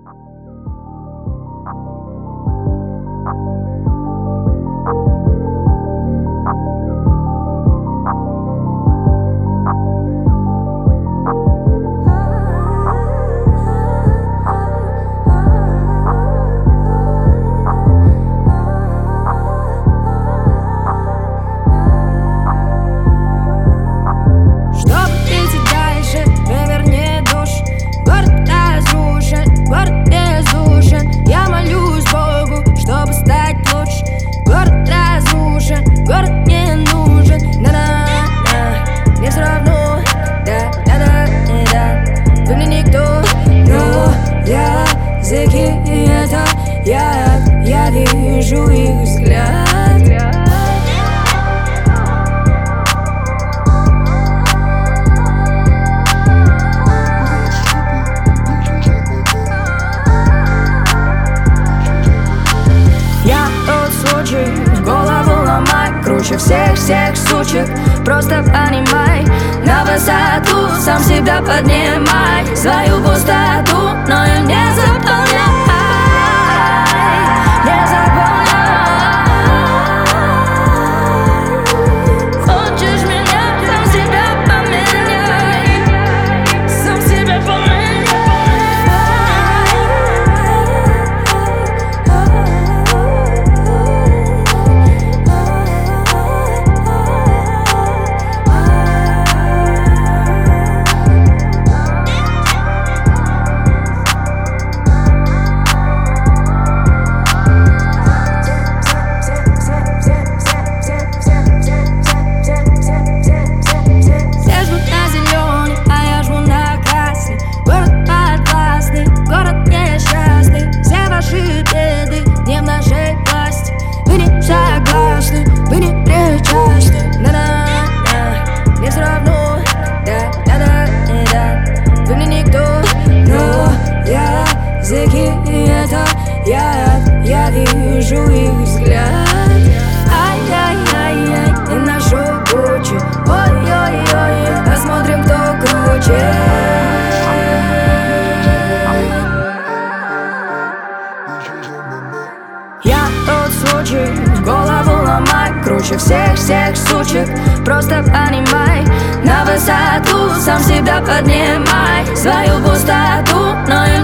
Я вижу их взгляд. Я тот случай, голову ломай, круче всех сучек. Просто понимай, на высоту сам себя поднимай, свою пустоту, но ее не заполняй. Вы не причастны, мне все равно, вы мне никто, но я языки это я вижу их взгляд. Ай-яй-яй-яй, не ношу Гуччи, ой-ой-ой, посмотрим, кто круче. Я тот случай, голову ломай, круче всех сучек. Просто понимай, на высоту сам себя поднимай, свою пустоту, но